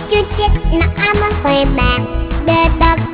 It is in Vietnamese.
chưa chết nặng ấm khỏe bạc để đọc